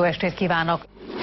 estét kívánok!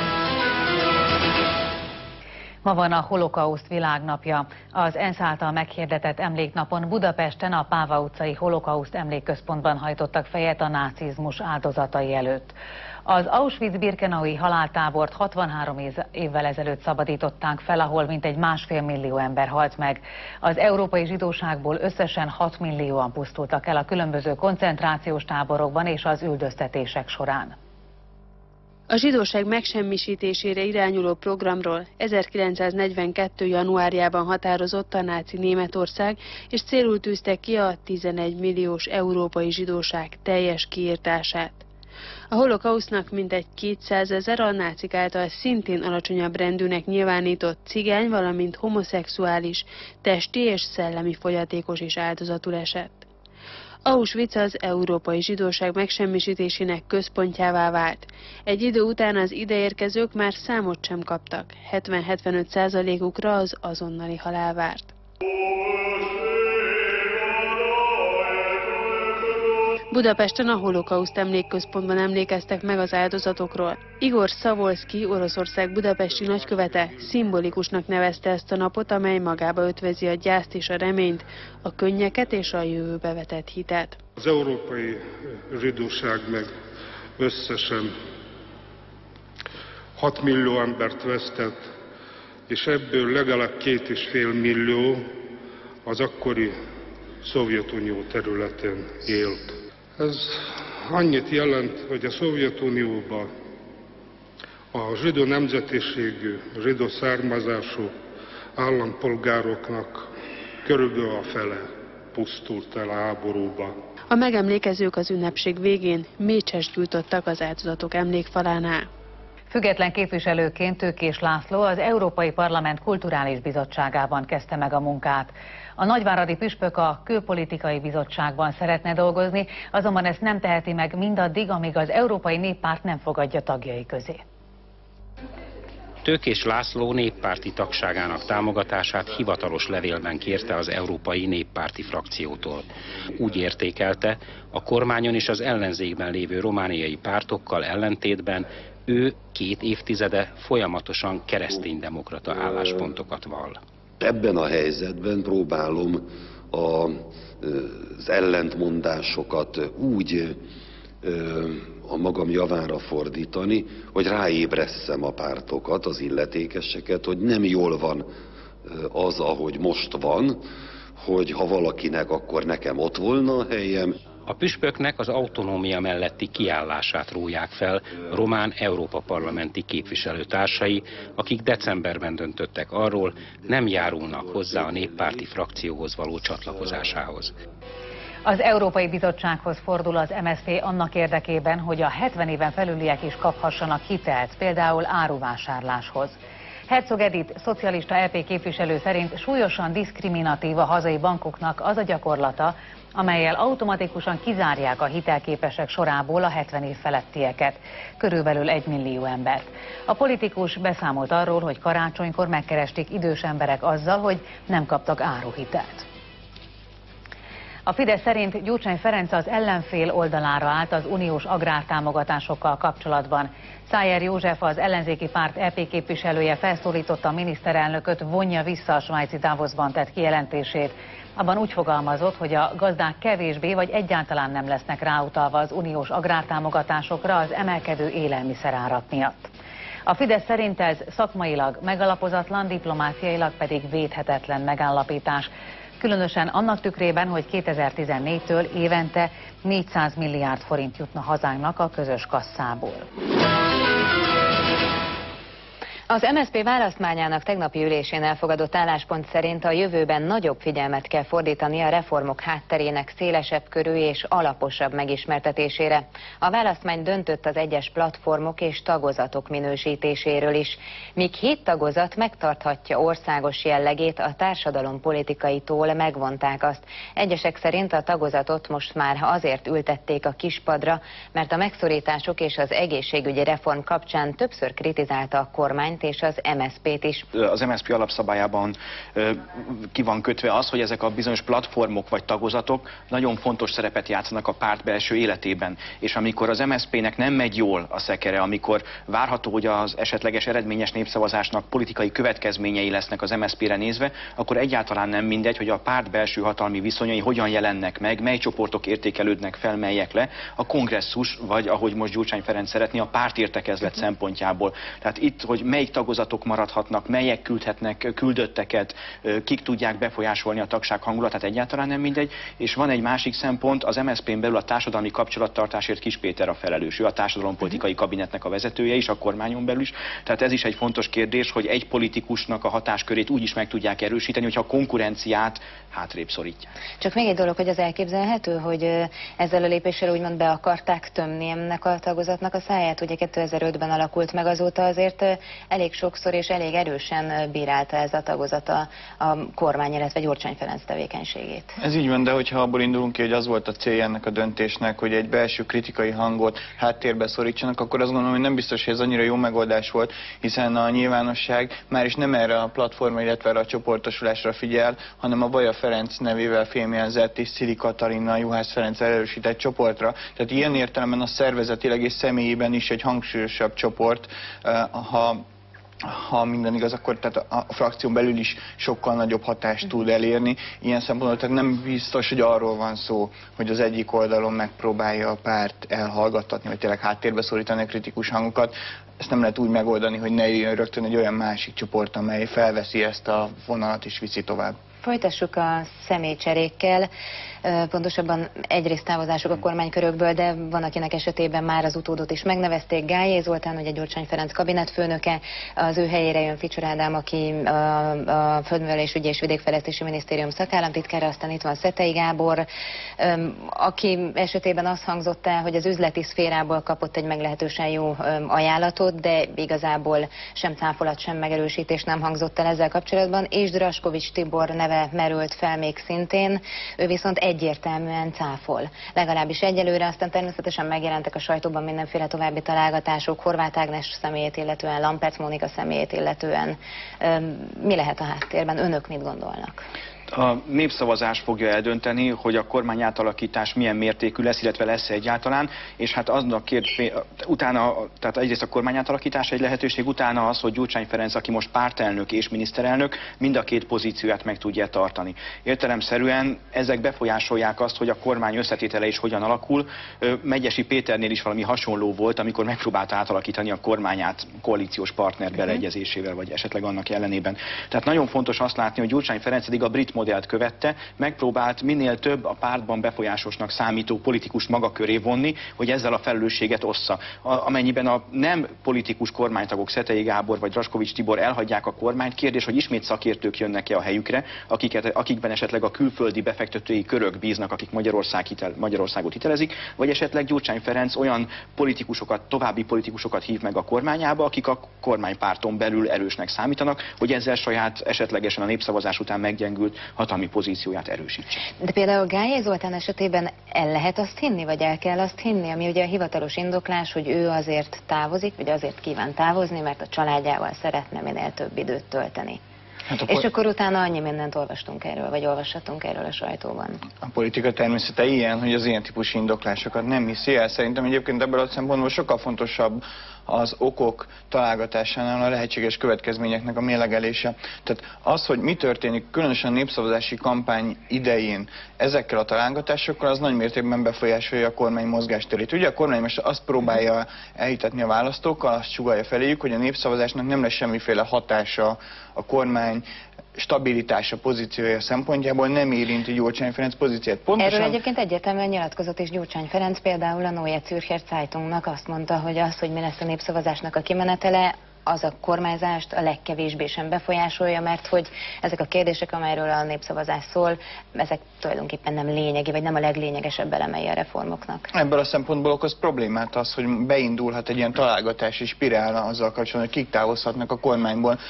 Ma van a Holokauszt világnapja. Az ENSZ által meghirdetett emléknapon Budapesten a Páva utcai Holokauszt emlékközpontban hajtottak fejet a nácizmus áldozatai előtt. Az Auschwitz-Birkenaui haláltábort 63 évvel ezelőtt szabadították fel, ahol mintegy 1,5 millió ember halt meg. Az európai zsidóságból összesen 6 millióan pusztultak el a különböző koncentrációs táborokban és az üldöztetések során. A zsidóság megsemmisítésére irányuló programról 1942. januárjában határozott a náci Németország, és célul tűzte ki a 11 milliós európai zsidóság teljes kiirtását. A holokausznak mintegy 200 000 a nácik által szintén alacsonyabb rendűnek nyilvánított cigány, valamint homoszexuális, testi és szellemi fogyatékos is áldozatul esett. Auschwitz az európai zsidóság megsemmisítésének központjává vált. Egy idő után az ideérkezők már számot sem kaptak, 70-75%-ukra az azonnali halál várt. Budapesten a Holokauszt emlékközpontban emlékeztek meg az áldozatokról. Igor Szavolszky, Oroszország budapesti nagykövete szimbolikusnak nevezte ezt a napot, amely magába ötvezi a gyászt és a reményt, a könnyeket és a jövőbe vetett hitet. Az európai zsidóság meg összesen 6 millió embert vesztett, és ebből legalább 2,5 millió az akkori Szovjetunió területén élt. Ez annyit jelent, hogy a Szovjetunióban a zsidó nemzetiségű, zsidó származású állampolgároknak körülbelül a fele pusztult el a háborúba. A megemlékezők az ünnepség végén mécsest gyújtottak az áldozatok emlékfalánál. Független képviselőként Tőkés László az Európai Parlament Kulturális Bizottságában kezdte meg a munkát. A nagyváradi püspök a Külpolitikai Bizottságban szeretne dolgozni, azonban ezt nem teheti meg mindaddig, amíg az Európai Néppárt nem fogadja tagjai közé. Tőkés László néppárti tagságának támogatását hivatalos levélben kérte az Európai Néppárti frakciótól. Úgy értékelte, a kormányon és az ellenzékben lévő romániai pártokkal ellentétben ő 2 évtizede folyamatosan kereszténydemokrata álláspontokat vall. Ebben a helyzetben próbálom az ellentmondásokat úgy a magam javára fordítani, hogy ráébresszem a pártokat, az illetékeseket, hogy nem jól van az, ahogy most van, hogy ha valakinek, akkor nekem ott volna a helyem. A püspöknek az autonómia melletti kiállását róják fel román Európa-parlamenti képviselőtársai, akik decemberben döntöttek arról, nem járulnak hozzá a néppárti frakcióhoz való csatlakozásához. Az Európai Bizottsághoz fordul az MSZP annak érdekében, hogy a 70 éven felüliek is kaphassanak hitelt, például áruvásárláshoz. Herzog Edith, szocialista EP képviselő szerint súlyosan diszkriminatív a hazai bankoknak az a gyakorlata, amellyel automatikusan kizárják a hitelképesek sorából a 70 év felettieket, körülbelül 1 millió embert. A politikus beszámolt arról, hogy karácsonykor megkeresték idős emberek azzal, hogy nem kaptak áruhitelt. A Fidesz szerint Gyurcsány Ferenc az ellenfél oldalára állt az uniós agrártámogatásokkal kapcsolatban. Szájer József, az ellenzéki párt EP képviselője felszólította a miniszterelnököt, vonja vissza a svájci Davosban tett kijelentését. Abban úgy fogalmazott, hogy a gazdák kevésbé vagy egyáltalán nem lesznek ráutalva az uniós agrártámogatásokra az emelkedő élelmiszerárak miatt. A Fidesz szerint ez szakmailag megalapozatlan, diplomáciailag pedig védhetetlen megállapítás. Különösen annak tükrében, hogy 2014-től évente 400 milliárd forint jutna hazánknak a közös kasszából. Az MSZP választmányának tegnapi ülésén elfogadott álláspont szerint a jövőben nagyobb figyelmet kell fordítani a reformok hátterének szélesebb körű és alaposabb megismertetésére. A választmány döntött az egyes platformok és tagozatok minősítéséről is. Míg 7 tagozat megtarthatja országos jellegét, a társadalompolitikaitól megvonták azt. Egyesek szerint a tagozatot most már azért ültették a kispadra, mert a megszorítások és az egészségügyi reform kapcsán többször kritizálta a kormány, kormányt és az MSZP-t is. Az MSZP alapszabályában ki van kötve az, hogy ezek a bizonyos platformok vagy tagozatok nagyon fontos szerepet játszanak a párt belső életében. És amikor az MSZP-nek nem megy jól a szekere, amikor várható, hogy az esetleges eredményes népszavazásnak politikai következményei lesznek az MSZP-re nézve, akkor egyáltalán nem mindegy, hogy a párt belső hatalmi viszonyai hogyan jelennek meg, mely csoportok értékelődnek fel, melyek le, a kongresszus, vagy ahogy most Gyurcsány Ferenc szeretné, a pártértekezlet szempontjából. Tehát itt, hogy melyik tagozatok maradhatnak, melyek küldhetnek küldötteket, kik tudják befolyásolni a tagság hangulatát, egyáltalán nem mindegy. És van egy másik szempont, az MSZP-n belül a társadalmi kapcsolattartásért Kis Péter a felelős. Ő a társadalompolitikai kabinetnek a vezetője is, a kormányon belül is. Tehát ez is egy fontos kérdés, hogy egy politikusnak a hatáskörét úgy is meg tudják erősíteni, hogyha a konkurenciát hátrébb szorítják. Csak még egy dolog, hogy az elképzelhető, hogy ezzel a lépéssel úgymond be akarták tömni ennek a tagozatnak a száját. Ugye 2005-ben alakult meg, azóta azért elég sokszor és elég erősen bírálta ez a tagozat a kormány, illetve Gyurcsány Ferenc tevékenységét. Ez így van, de hogyha abból indulunk ki, hogy az volt a célja ennek a döntésnek, hogy egy belső kritikai hangot háttérbe szorítsanak, akkor azt gondolom, hogy nem biztos, hogy ez annyira jó megoldás volt, hiszen a nyilvánosság már is nem erre a platformra, illetve erre a csoportosulásra figyel, hanem a Baja Ferenc nevével fémjelzett és Szili Katalina, Juhász Ferenc erősített csoportra. Tehát ilyen értelemben a szervezetileg és személyében is egy hangsúlyosabb csoport, ha minden igaz, akkor tehát a frakción belül is sokkal nagyobb hatást tud elérni. Ilyen szempontból tehát nem biztos, hogy arról van szó, hogy az egyik oldalon megpróbálja a párt elhallgattatni, vagy tényleg háttérbe szorítani a kritikus hangokat. Ezt nem lehet úgy megoldani, hogy ne jöjjön rögtön egy olyan másik csoport, amely felveszi ezt a vonalat és viszi tovább. Folytassuk a személycserékkel, pontosabban egyrészt távozások a kormánykörökből, de van, akinek esetében már az utódot is megnevezték. Gályé Zoltán, ugye Gyurcsány Ferenc kabinetfőnöke, az ő helyére jön Ficsor Ádám, aki a Földművelésügyi és Vidékfejlesztési Minisztérium szakállamtitkára, aztán itt van Szetei Gábor, aki esetében az hangzott el, hogy az üzleti szférából kapott egy meglehetősen jó ajánlatot, de igazából sem cáfolat, sem megerősítés nem hangzott el ezzel kapcsolatban, és Draskovics Tibor neve merült fel még szintén, ő viszont egyértelműen cáfol. Legalábbis egyelőre, aztán természetesen megjelentek a sajtóban mindenféle további találgatások, Horváth Ágnes személyét illetően, Lampertz Mónika személyét illetően. Mi lehet a háttérben? Önök mit gondolnak? A népszavazás fogja eldönteni, hogy a kormány átalakítás milyen mértékű lesz, illetve lesz egyáltalán, és hát aznak utána, tehát egyrészt a kormány átalakítás egy lehetőség, utána az, hogy Gyurcsány Ferenc, aki most pártelnök és miniszterelnök, mind a két pozícióját meg tudja tartani. Értelemszerűen ezek befolyásolják azt, hogy a kormány összetétele is hogyan alakul. Megyesi Péternél is valami hasonló volt, amikor megpróbálta átalakítani a kormányát koalíciós partner beleegyezésével, vagy esetleg annak ellenében. Tehát nagyon fontos azt látni, hogy Gyurcsány Ferenc eddig a brit modellt követte, megpróbált minél több a pártban befolyásosnak számító politikust maga köré vonni, hogy ezzel a felelősséget ossza. Amennyiben a nem politikus kormánytagok, Szetei Gábor vagy Draskovics Tibor elhagyják a kormányt, kérdés, hogy ismét szakértők jönnek-e a helyükre, akikben esetleg a külföldi befektetői körök bíznak, akik Magyarországot hitelezik, vagy esetleg Gyurcsány Ferenc olyan politikusokat, további politikusokat hív meg a kormányába, akik a kormánypárton belül erősnek számítanak, hogy ezzel saját esetlegesen a népszavazás után meggyengült hatalmi pozícióját erősítse. De például Gályé Zoltán esetében el lehet azt hinni, vagy el kell azt hinni, ami ugye a hivatalos indoklás, hogy ő azért távozik, vagy azért kíván távozni, mert a családjával szeretne minél több időt tölteni. Hát és akkor utána annyi mindent olvastunk erről, vagy olvashatunk erről a sajtóban. A politika természete ilyen, hogy az ilyen típusú indoklásokat nem hiszi el. Szerintem egyébként ebből a szempontból sokkal fontosabb az okok találgatásánál a lehetséges következményeknek a mérlegelése. Tehát az, hogy mi történik különösen a népszavazási kampány idején ezekkel a találgatásokkal, az nagy mértékben befolyásolja a kormány mozgásterét. Ugye a kormány most azt próbálja elhitetni a választókkal, azt sugallja feléjük, hogy a népszavazásnak nem lesz semmiféle hatása a kormány stabilitása, pozíciója szempontjából, nem érinti Gyurcsány Ferenc pozíciót. Erről egyébként egyértelműen nyilatkozott is Gyurcsány Ferenc, például a Neue Zürcher Zeitungnak azt mondta, hogy az, hogy mi lesz a népszavazásnak a kimenetele, az a kormányzást a legkevésbé sem befolyásolja, mert hogy ezek a kérdések, amelyről a népszavazás szól, ezek tulajdonképpen nem lényegi, vagy nem a leglényegesebb elemei a reformoknak. Ebből a szempontból okoz problémát az, hogy beindulhat egy ilyen találgatási spirál azzal kapcsolatban, hogy kik távozhatnak a kormányból.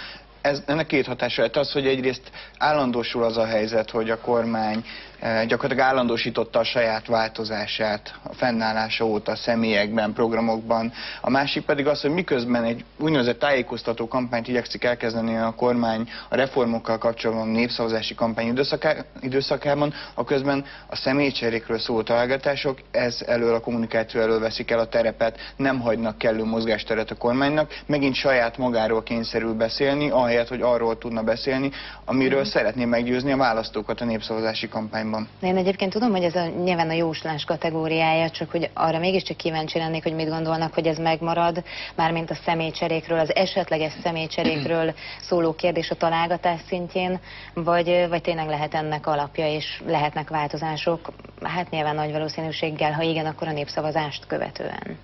ennek két hatása lett az, hogy egyrészt állandósul az a helyzet, hogy a kormány gyakorlatilag állandósította a saját változását a fennállása óta a személyekben, programokban. A másik pedig az, hogy miközben egy úgynevezett tájékoztató kampányt igyekszik elkezdeni a kormány a reformokkal kapcsolatban a népszavazási kampány időszakában, aközben a személycserékről szóló találgatások ez elől, a kommunikáció elől veszik el a terepet, nem hagynak kellő mozgásteret a kormánynak, megint saját magáról kényszerül beszélni, ahelyett, hogy arról tudna beszélni, amiről szeretné meggyőzni a választókat a népszavazási kampányban. Én egyébként tudom, hogy ez nyilván a jóslás kategóriája, csak hogy arra mégiscsak kíváncsi lennék, hogy mit gondolnak, hogy ez megmarad, mármint a személycserékről, az esetleges személycserékről szóló kérdés a találgatás szintjén, vagy tényleg lehet ennek alapja, és lehetnek változások, hát nyilván nagy valószínűséggel, ha igen, akkor a népszavazást követően.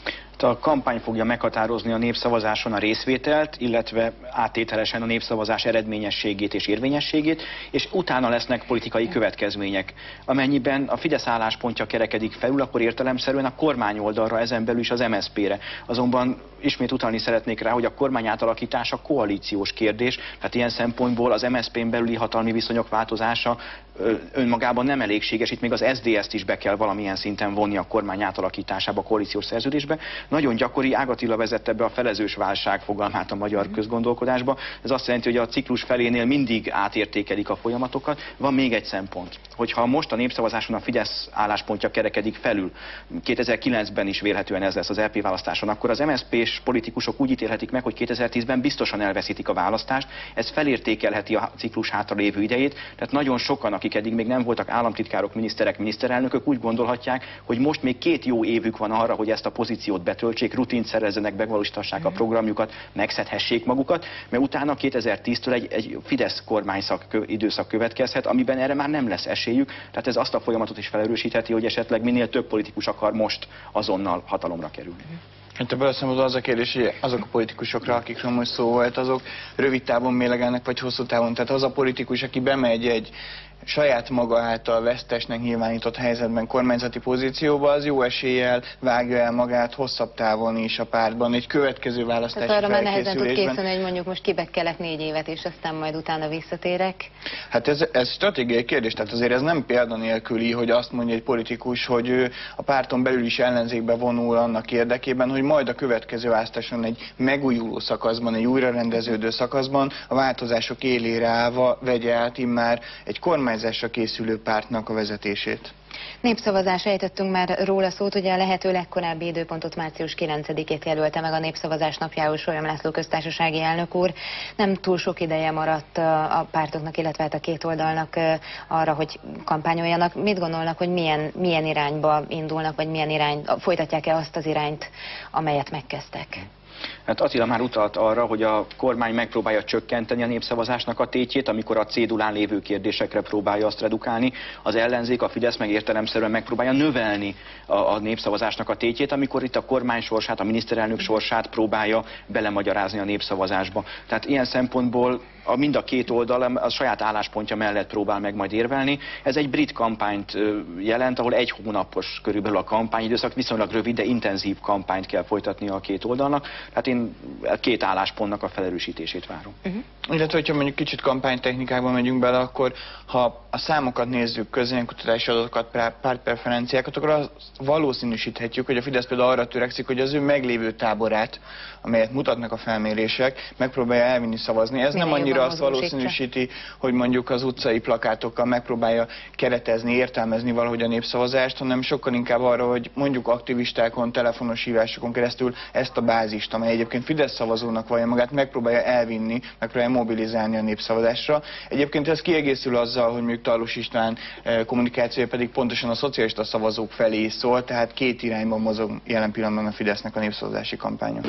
A kampány fogja meghatározni a népszavazáson a részvételt, illetve áttételesen a népszavazás eredményességét és érvényességét, és utána lesznek politikai következmények. Amennyiben a Fidesz álláspontja kerekedik felül, akkor értelemszerűen a kormány oldalra, ezen belül is az MSZP-re. Azonban ismét utalni szeretnék rá, hogy a kormány átalakítása koalíciós kérdés, tehát ilyen szempontból az MSZP-n belüli hatalmi viszonyok változása önmagában nem elégséges, itt még az SZDSZ-t is be kell valamilyen szinten vonni a kormány átalakításába, a koalíciós szerződésbe. Nagyon gyakori, Ág Attila vezette be a felezős válság fogalmát a magyar közgondolkodásba. Ez azt jelenti, hogy a ciklus felénél mindig átértékelik a folyamatokat. Van még egy szempont, hogyha most a népszavazáson a Fidesz álláspontja kerekedik felül, 2009-ben is vélhetően ez lesz az LP választáson, akkor az MSZP-s politikusok úgy ítélhetik meg, hogy 2010-ben biztosan elveszítik a választást, ez felértékelheti a ciklus hátralévő idejét, tehát nagyon sokan, akik eddig még nem voltak államtitkárok, miniszterek, miniszterelnökök, úgy gondolhatják, hogy most még 2 jó évük van arra, hogy ezt a pozíciót betöltsék, rutint szerezzenek, megvalósítassák a programjukat, megszedhessék magukat, mert utána 2010-től egy Fidesz kormányszak időszak következhet, amiben erre már nem lesz esélyük, tehát ez azt a folyamatot is felerősítheti, hogy esetleg minél több politikus akar most azonnal hatalomra kerülni. Hát ebből a szempontból az a kérdés, hogy azok a politikusokra, akikről most szó volt, azok rövid távon mélegelnek, vagy hosszú távon. Tehát az a politikus, aki bemegy egy saját maga által vesztesnek nyilvánított helyzetben kormányzati pozícióba, az jó eséllyel vágja el magát hosszabb távon is a pártban, egy következő választási felkészülésben. Tehát arra már nehezen tud készülni, hogy mondjuk most kibekkelek 4 évet, és aztán majd utána visszatérek. Hát ez stratégiai kérdés, tehát azért ez nem példanélküli, hogy azt mondja egy politikus, hogy ő a párton belül is ellenzékbe vonul annak érdekében, hogy majd a következő választáson egy megújuló szakaszban, egy újrarendeződő szakaszban a változások élére állva vegye át immár egy kormányzásra készülő pártnak a vezetését. Népszavazásra ejtettünk már róla szót, ugye a lehető legkorábbi időpontot március 9-ét jelölte meg a népszavazás napjául Sólyom László köztársasági elnök úr. Nem túl sok ideje maradt a pártoknak, illetve hát a két oldalnak arra, hogy kampányoljanak. Mit gondolnak, hogy milyen irányba indulnak, vagy folytatják-e azt az irányt, amelyet megkezdtek? Hát Attila már utalt arra, hogy a kormány megpróbálja csökkenteni a népszavazásnak a tétjét, amikor a cédulán lévő kérdésekre próbálja azt redukálni. Az ellenzék, a Fidesz meg értelemszerűen megpróbálja növelni a népszavazásnak a tétjét, amikor itt a kormány sorsát, a miniszterelnök sorsát próbálja belemagyarázni a népszavazásba. Tehát ilyen szempontból mind a két oldal a saját álláspontja mellett próbál meg majd érvelni. Ez egy brit kampányt jelent, ahol 1 hónapos körülbelül a kampányidőszak, viszonylag rövid, de intenzív kampányt kell folytatnia a két oldalnak. Tehát én két álláspontnak a felerősítését várom. Illetve, hogyha mondjuk kicsit kampánytechnikákban megyünk bele, akkor ha a számokat nézzük, közvéleménykutatási adatokat, pártpreferenciákat, akkor azt valószínűsíthetjük, hogy a Fidesz például arra törekszik, hogy az ő meglévő táborát, amelyet mutatnak a felmérések, megpróbálja elvinni szavazni. Ez nem annyira azt valószínűsíti, hogy mondjuk az utcai plakátokkal megpróbálja keretezni, értelmezni valahogy a népszavazást, hanem sokkal inkább arra, hogy mondjuk aktivistákon, telefonos hívásokon keresztül ezt a bázist, amely egyébként Fidesz szavazónak vallja magát, megpróbálja elvinni, megpróbálja mobilizálni a népszavazásra. Egyébként ez kiegészül azzal, hogy mondjuk Tarlós István kommunikációja pedig pontosan a szocialista szavazók felé is szól, tehát két irányban mozog jelen pillanatban a Fidesznek a népszavazási kampánya.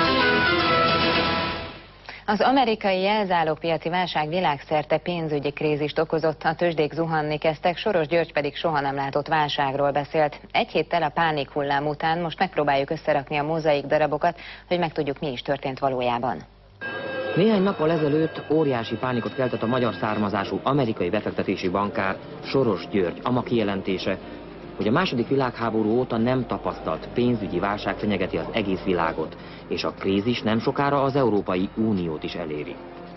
Az amerikai jelzálogpiaci válság világszerte pénzügyi krízist okozott, a tőzsdék zuhanni kezdtek, Soros György pedig soha nem látott válságról beszélt. Egy héttel a pánikhullám után most megpróbáljuk összerakni a mozaik darabokat, hogy megtudjuk, mi is történt valójában. Néhány nappal ezelőtt óriási pánikot keltett a magyar származású amerikai befektetési bankár Soros György ama kijelentése, hogy a II. Világháború óta nem tapasztalt pénzügyi válság fenyegeti az egész világot, és a krízis nem sokára az Európai Uniót is eléri.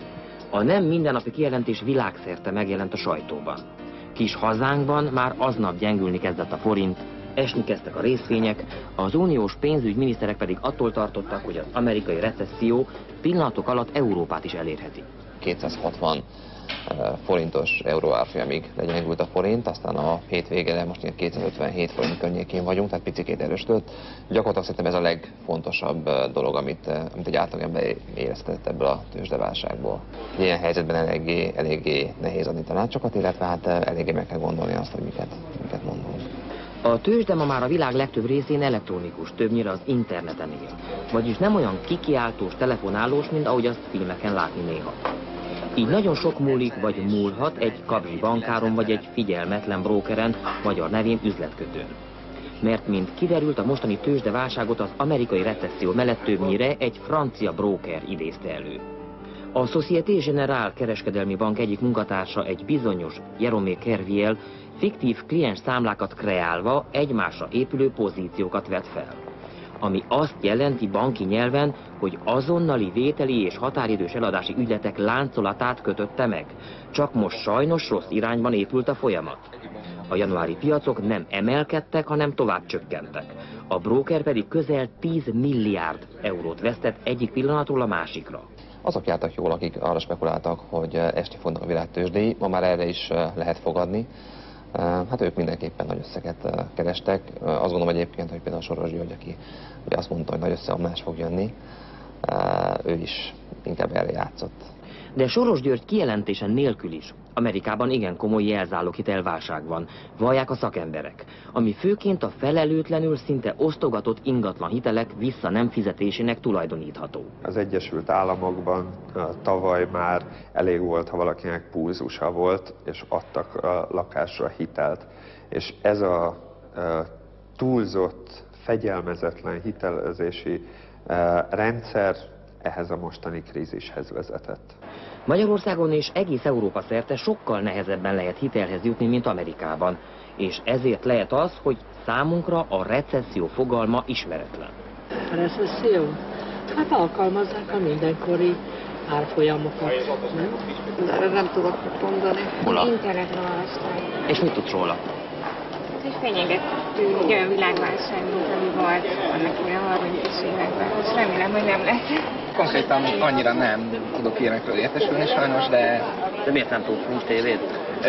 A nem mindennapi kijelentés világszerte megjelent a sajtóban. Kis hazánkban már aznap gyengülni kezdett a forint, esni kezdtek a részvények, az uniós pénzügyminiszterek pedig attól tartottak, hogy az amerikai recesszió pillanatok alatt Európát is elérheti. 260 forintos euró árfolyamig legyengült a forint, aztán a hét végére most 257 forint környékén vagyunk, tehát picikét erősödött. Gyakorlatilag szerintem ez a legfontosabb dolog, amit egy átlagember éreztetett ebből a tőzsdeválságból. Ilyen helyzetben eléggé nehéz adni tanácsokat, illetve hát eléggé meg kell gondolni azt, hogy miket mondunk. A tőzsde ma már a világ legtöbb részén elektronikus, többnyire az interneten él. Vagyis nem olyan kikiáltós, telefonálós, mint ahogy azt filmeken látni néha. Így nagyon sok múlik vagy múlhat egy kabzsi bankáron vagy egy figyelmetlen brókeren, magyar nevén üzletkötőn. Mert mint kiderült, a mostani tőzsdeválságot az amerikai recesszió mellett többnyire egy francia bróker idézte elő. A Société Générale kereskedelmi bank egyik munkatársa, egy bizonyos Jérôme Kerviel fiktív kliens számlákat kreálva egymásra épülő pozíciókat vett fel. Ami azt jelenti banki nyelven, hogy azonnali vételi és határidős eladási ügyletek láncolatát kötötte meg. Csak most sajnos rossz irányban épült a folyamat. A januári piacok nem emelkedtek, hanem tovább csökkentek. A bróker pedig közel 10 milliárd eurót vesztett egyik pillanatról a másikra. Azok jártak jól, akik arra spekuláltak, hogy esni fognak a világtőzsdéi, ma már erre is lehet fogadni. Hát ők mindenképpen nagy összeget kerestek. Azt gondolom egyébként, hogy például Soros György, aki ugye azt mondta, hogy nagy összeomlás fog jönni, ő is inkább erre játszott. De Soros György kijelentése nélkül is Amerikában igen komoly jelzáloghitelválság van, vallják a szakemberek, ami főként a felelőtlenül szinte osztogatott ingatlan hitelek vissza nem fizetésének tulajdonítható. Az Egyesült Államokban tavaly már elég volt, ha valakinek pulzusa volt, és adtak a lakásra hitelt. És ez a túlzott, fegyelmezetlen hitelezési rendszer ehhez a mostani krízishez vezetett. Magyarországon és egész Európa szerte sokkal nehezebben lehet hitelhez jutni, mint Amerikában, és ezért lehet az, hogy számunkra a recesszió fogalma ismeretlen. A recesszió? Hát alkalmazzák a mindenkori árfolyamokat, nem? De erre nem tudok mondani. Hol? Internetre olvastam. És mit tudsz róla? Ez egy fenyegető, egy olyan világválság, mint ami volt annak ilyen 30-es években. Most remélem, hogy nem lesz. Konkrétan annyira nem tudok ilyenekről értesülni sajnos, de... De miért nem tudsz, nincs tévéd?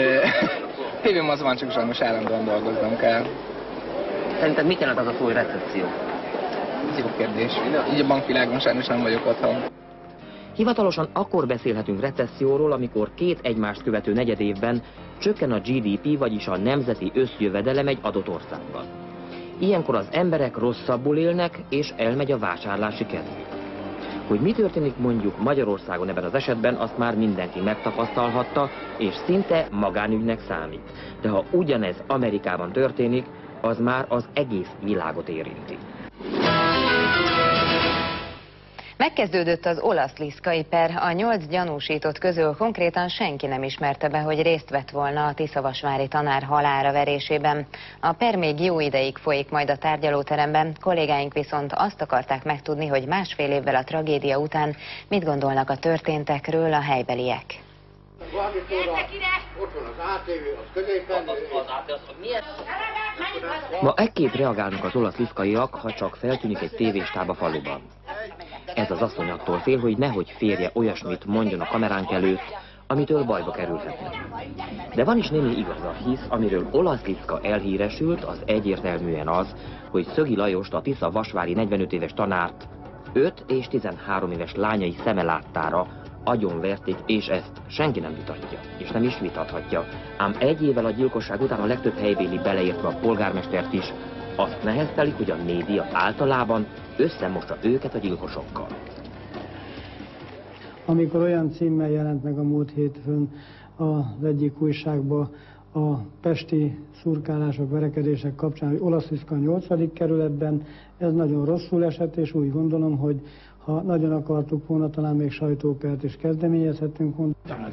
Tévém az van, csak sajnos állandóan dolgoznom kell. Szerinted mit jelent az a szó, hogy recesszió? Ez jó kérdés. Így a bankvilágon sajnos nem vagyok otthon. Hivatalosan akkor beszélhetünk recesszióról, amikor két egymást követő negyedévben csökken a GDP, vagyis a nemzeti összjövedelem egy adott országban. Ilyenkor az emberek rosszabbul élnek, és elmegy a vásárlási kedvük. Hogy mi történik mondjuk Magyarországon ebben az esetben, azt már mindenki megtapasztalhatta, és szinte magánügynek számít. De ha ugyanez Amerikában történik, az már az egész világot érinti. Megkezdődött az olasz liszkai per, a 8 gyanúsított közül konkrétan senki nem ismerte be, hogy részt vett volna a tiszavasvári tanár halálra verésében. A per még jó ideig folyik majd a tárgyalóteremben, kollégáink viszont azt akarták megtudni, hogy másfél évvel a tragédia után mit gondolnak a történtekről a helybeliek. Ma ekképp reagálnak az olasz liszkaiak, ha csak feltűnik egy tévéstáb a faluban. Ez az asszony attól fél, hogy nehogy férje olyasmit mondjon a kameránk előtt, amitől bajba kerülhetne. De van is némi igaza, hisz amiről olasz liszka elhíresült, az egyértelműen az, hogy Szögi Lajost, a tiszavasvári 45 éves tanárt 5 és 13 éves lányai szeme láttára agyonverték, és ezt senki nem vitatja, és nem is vitathatja. Ám egy évvel a gyilkosság után a legtöbb helybéli, beleértve a polgármestert is, azt neheztelik, hogy a média általában összemossa őket a gyilkosokkal. Amikor olyan címmel jelent meg a múlt hétfőn az egyik újságban a pesti szurkálások, verekedések kapcsán, hogy olasz liszka 8. kerületben, ez nagyon rosszul esett, és úgy gondolom, hogy ha nagyon akartuk volna, talán még sajtópert is kezdeményezhetünk volna.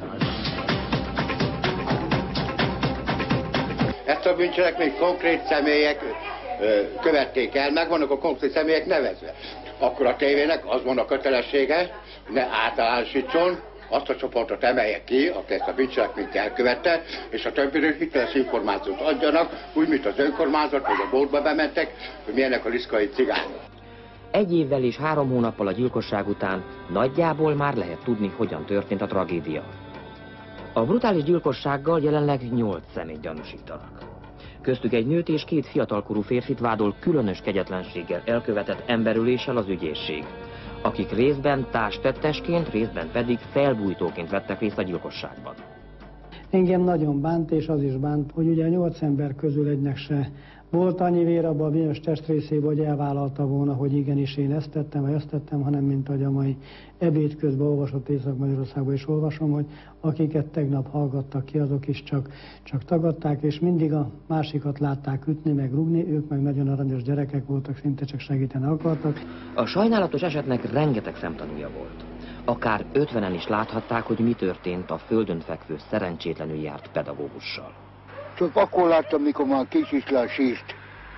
Ezt a bűncselekményt konkrét személyek követték el, meg vannak a konkrét személyek nevezve. Akkor a tévének az van a kötelessége, ne általánosítson, azt a csoportot emelje ki, aki ezt a bűncselekményt elkövette, és a többiről hiteles információt adjanak, úgy, mint az önkormányzat, hogy a boltba bementek, hogy milyenek a liszkai cigányok. 1 évvel és 3 hónappal a gyilkosság után nagyjából már lehet tudni, hogyan történt a tragédia. A brutális gyilkossággal jelenleg 8 személyt gyanúsítanak. Köztük egy nőt és 2 fiatalkorú férfit vádol különös kegyetlenséggel elkövetett emberöléssel az ügyészség, akik részben társtettesként, részben pedig felbújtóként vettek részt a gyilkosságban. Engem nagyon bánt, és az is bánt, hogy ugye a 8 ember közül egynek se volt annyi vér abban a bizonyos testrészében, hogy elvállalta volna, hogy igenis én ezt tettem, vagy azt tettem, hanem mint ahogy a mai ebéd közben olvasott Észak-Magyarországban is olvasom, hogy akiket tegnap hallgattak ki, azok is csak tagadták, és mindig a másikat látták ütni, meg rúgni, ők meg nagyon aranyos gyerekek voltak, szinte csak segíteni akartak. A sajnálatos esetnek rengeteg szemtanúja volt. Akár 50-en is láthatták, hogy mi történt a földön fekvő szerencsétlenül járt pedagógussal. Csak akkor láttam, mikor már kis István sírt.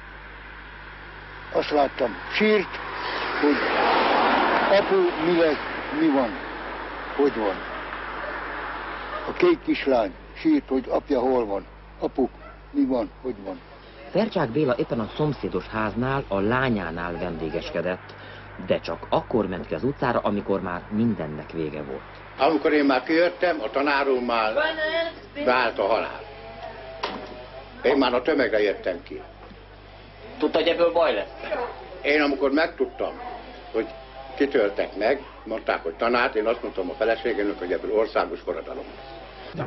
Azt láttam, sírt, hogy apu, mi lesz, mi van, hogy van. A 2 kislány sírt, hogy apja hol van, apu, mi van, hogy van. Fercsák Béla éppen a szomszédos háznál, a lányánál vendégeskedett, de csak akkor ment ki az utcára, amikor már mindennek vége volt. Amikor én már kijöttem, a tanárom már beállt a halál. Én már a tömegre jöttem ki. Tudta, hogy ebből baj lesz? Én amikor megtudtam, hogy kitöltek meg, mondták, hogy tanár, én azt mondtam a feleségemnek, hogy ebből országos forradalom lesz.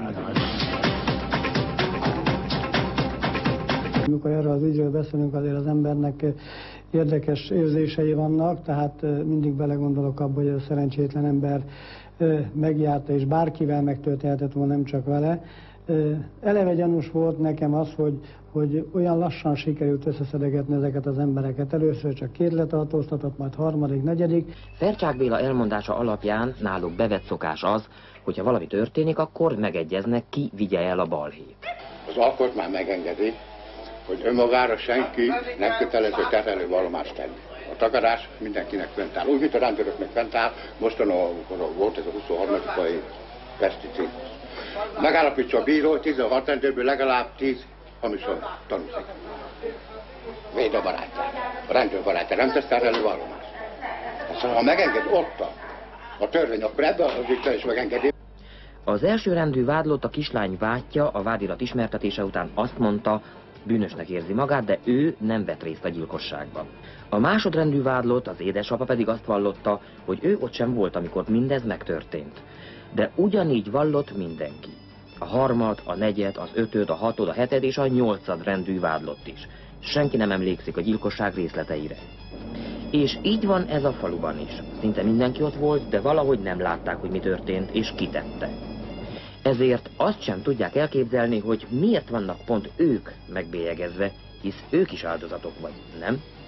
Amikor erről az ügyről beszélünk, azért az embernek érdekes érzései vannak, tehát mindig belegondolok abba, hogy a szerencsétlen ember megjárta, és bárkivel megtörténhetett volna, nem csak vele. Eleve gyanús volt nekem az, hogy olyan lassan sikerült összeszedegetni ezeket az embereket. Először csak 2 letartóztatott, majd 3., 4. Fercsák Béla elmondása alapján náluk bevett szokás az, hogyha valami történik, akkor megegyeznek, ki vigye el a balhét. Az alkotmány megengedi, hogy önmagára senki nem kötelező terhelő vallomást tenni. A tagadás mindenkinek fent áll. Úgy, mint a rendőröknek fent áll, mostanában volt ez a 23. pesti cinktus. Megállapítsa a bíró, 16 rendőrből legalább 10 hamisan tanúszik. Véd a barátját. A rendőr barátját nem tesz terhelő vallomást. Szóval ha megenged ott a törvény, akkor ebben az ügyben is megengedi. Az elsőrendű vádlott, a kislány bátyja a vádirat ismertetése után azt mondta, bűnösnek érzi magát, de ő nem vett részt a gyilkosságban. A másodrendű vádlott, az édesapa pedig azt vallotta, hogy ő ott sem volt, amikor mindez megtörtént. De ugyanígy vallott mindenki. A 3., a 4., az 5., a 6., a 7. és a 8. rendű vádlott is. Senki nem emlékszik a gyilkosság részleteire. És így van ez a faluban is. Szinte mindenki ott volt, de valahogy nem látták, hogy mi történt és ki tette. Ezért azt sem tudják elképzelni, hogy miért vannak pont ők megbélyegezve, hisz ők is áldozatok vagy, nem?